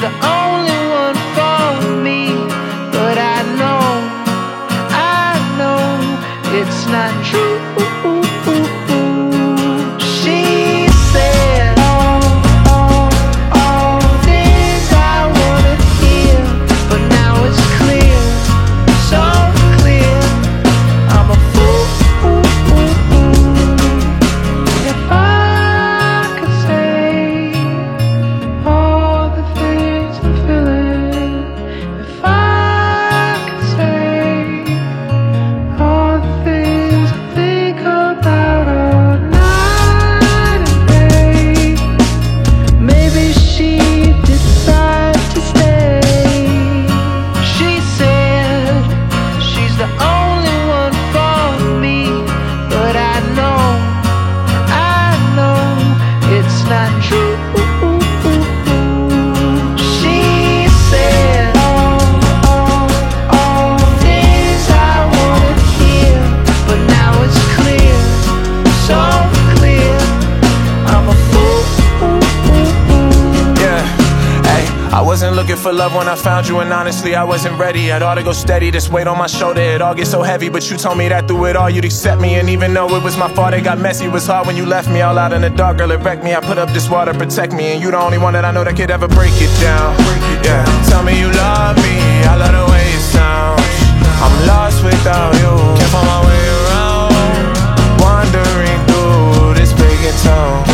the only one for me. But I know it's not true. She said all the things I wanna hear, but now it's clear, so clear. I'm a fool. If I could say all the things I'm feeling, if I could say all the things I think about all night and day, maybe she'd decide to stay. She said she's the only one for me, but I know it's not true. She said all the things I wanna hear, but now it's clear, so clear. I'm a fool. Yeah, hey, I wasn't looking for love when I found you, and honestly, I wasn't ready. I'd ought to go steady, this weight on my shoulder, it all gets so heavy. But you told me that through it all, you'd accept me. And even though it was my fault, it got messy. It was hard when you left me all out in the dark, girl, it wrecked me. I put up this wall to protect me, and you the only one that I know that could ever break it down. Yeah, tell me you love me, I love the way it sounds. I'm lost without you, can't find my way around, wandering through this big town.